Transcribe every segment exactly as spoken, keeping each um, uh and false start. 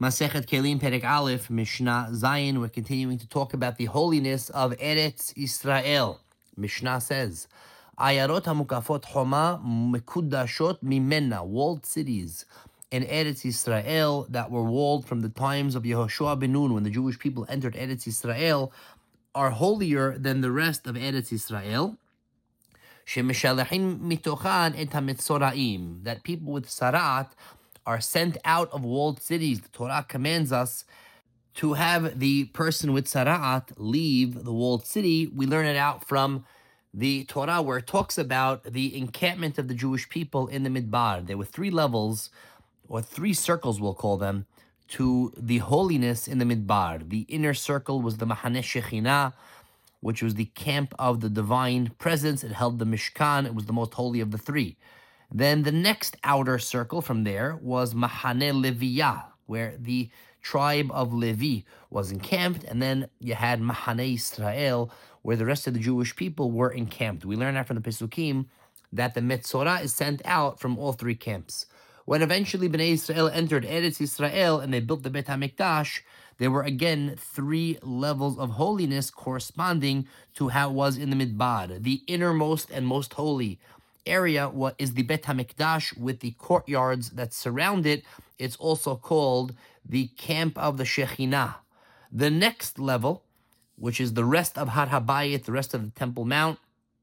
Masechet Kelim Perek Aleph, Mishnah Zayin. We're continuing to talk about the holiness of Eretz Israel. Mishnah says, Ayarot hamukafot homa mekudashot mimena, walled cities in Eretz Israel that were walled from the times of Yehoshua ben Nun, when the Jewish people entered Eretz Israel, are holier than the rest of Eretz Israel. Shemishalachin mitochan et hametzoraim, that people with sarat are sent out of walled cities. The Torah commands us to have the person with sara'at leave the walled city. We learn it out from the Torah, where it talks about the encampment of the Jewish people in the Midbar. There were three levels, or three circles we'll call them, to the holiness in the Midbar. The inner circle was the Mahaneh Shekhinah, which was the camp of the divine presence. It held the Mishkan. It was the most holy of the three. Then the next outer circle from there was Mahaneh Leviyah, where the tribe of Levi was encamped. And then you had Mahaneh Israel, where the rest of the Jewish people were encamped. We learn that from the Pesukim that the Metzorah is sent out from all three camps. When eventually Bnei Israel entered Eretz Israel and they built the Beit HaMikdash, there were again three levels of holiness corresponding to how it was in the Midbar. The innermost and most holy area what is the Beit HaMikdash with the courtyards that surround it. It's also called the camp of the Shekhinah. The next level, which is the rest of Har HaBayit, the rest of the Temple Mount,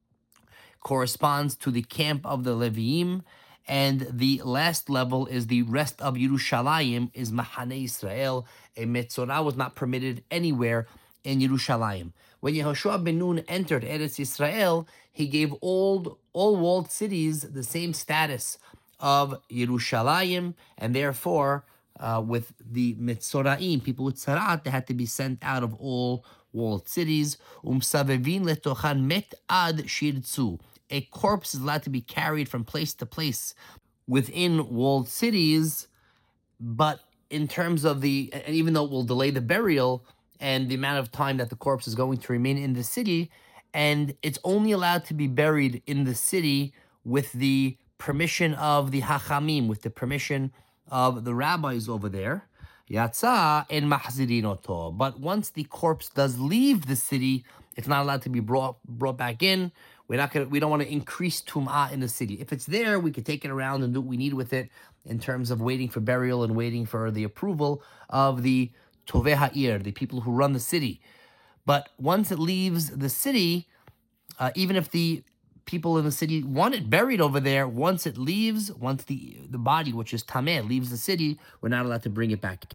corresponds to the camp of the Leviim. And the last level is the rest of Yerushalayim, is Mahaneh Israel. A Metzorah was not permitted anywhere in Yerushalayim. When Yehoshua ben Nun entered Eretz Israel, he gave all, all walled cities the same status of Yerushalayim, and therefore, uh, with the Metzoraim, people with Sarat, they had to be sent out of all walled cities. Umsavevin letochan met ad shirtzu. A corpse is allowed to be carried from place to place within walled cities, but in terms of the, and even though it will delay the burial and the amount of time that the corpse is going to remain in the city, and it's only allowed to be buried in the city with the permission of the Hachamim, with the permission of the rabbis over there. Yatsa en mahzirin oto. But once the corpse does leave the city, it's not allowed to be brought brought back in. We're not gonna, we don't want to increase tum'ah in the city. If it's there, we could take it around and do what we need with it in terms of waiting for burial and waiting for the approval of the Tovei Ha'ir, the people who run the city. But once it leaves the city, uh, even if the people in the city want it buried over there, once it leaves, once the, the body, which is Tameh, leaves the city, we're not allowed to bring it back.